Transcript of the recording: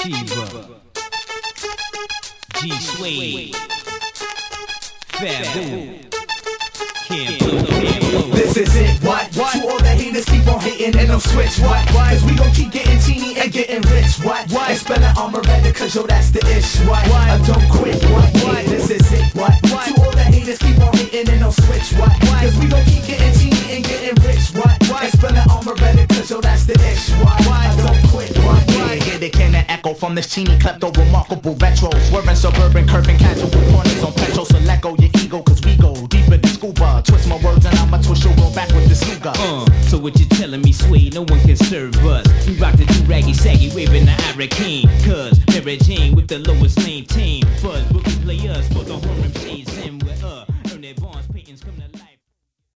Chiba, G Suede, Fabu, Camp Blue. This is it, what? To all the haters keep on hating and don't switch, what? Cause we gon' keep getting teeny and getting rich, what? And spelling Armoretta cause yo that's the ish, what? Don't quit, what? This is it, what? To all the haters keep on hating and don't switch, what? Cause we gon' keep getting teeny and getting rich, what? And spelling Armoretta cause yo that's the ish, what? Don't quit, what? Hear the cannon echo from this teeny klepto remarkable retro. Swerving suburban, curving casual corners on petrol. So let go your ego cause we go deeper than scuba. Twist my words and I'ma twist your world back with the Suga. So what you telling me, Suede? No one can serve us. We rock the do-raggy, saggy, waving the hurricane. Cause Mary Jane with the lowest name team. Buzz, rookie players for the horn shades and we're